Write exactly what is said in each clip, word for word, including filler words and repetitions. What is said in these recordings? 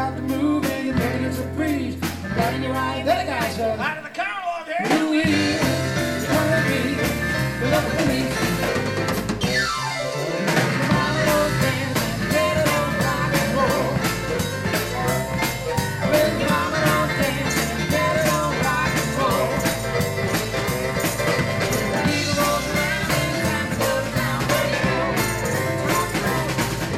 about to move and you're thinking it's a breeze. And right in your eye, the other guy says, Out of the car along here. you will, you wanna be, you love the police. Mama don't dance and daddy don't rock and roll. Well, your mama don't dance and daddy don't rock and roll. The needle goes around and time goes down, where you go? Rock and roll.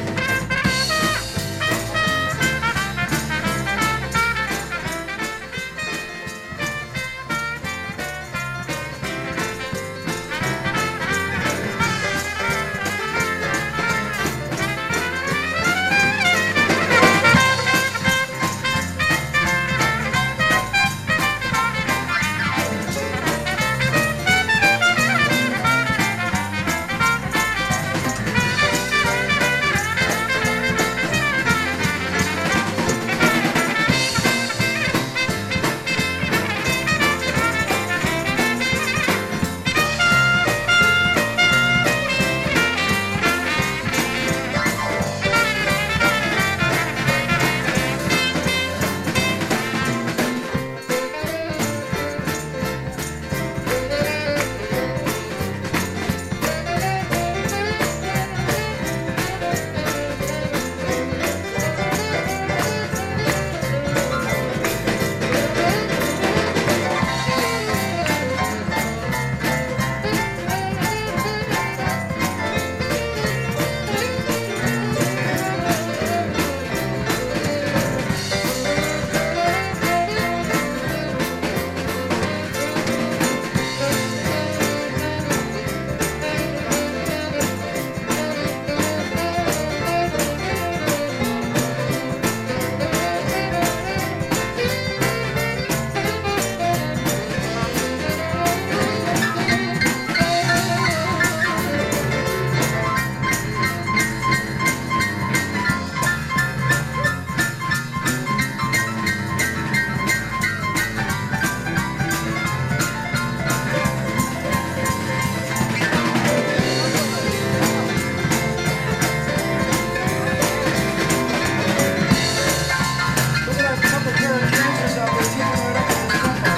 Look at that couple pair of dancers out there kicking right up on the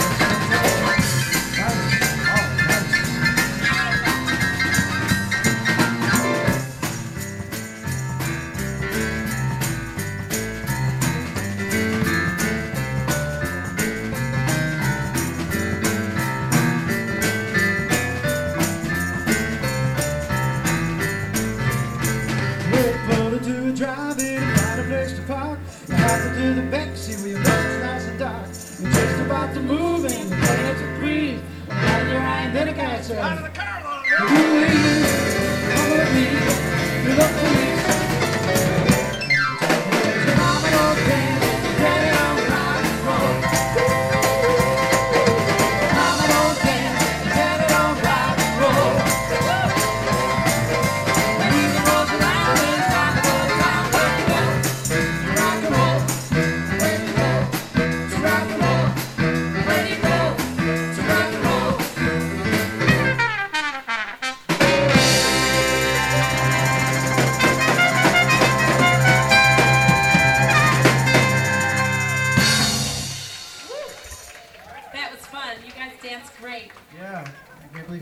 step. We're pulled into a drive-in and find a place to park. You have to do the back seat where your legs nice and dark. You're just about to move and you're trying to breathe. And then your eye, and then a guy says, Out of the car along you here. will, come with me, you love the police. Your mama don't dance and daddy don't rock and roll. Mama don't dance and daddy don't rock and roll. The evening rolls around and time goes down, where you go? To rock and roll, where you go? To rock and roll, where you go? To rock and roll. That was fun. You guys danced great. Yeah, I can't believe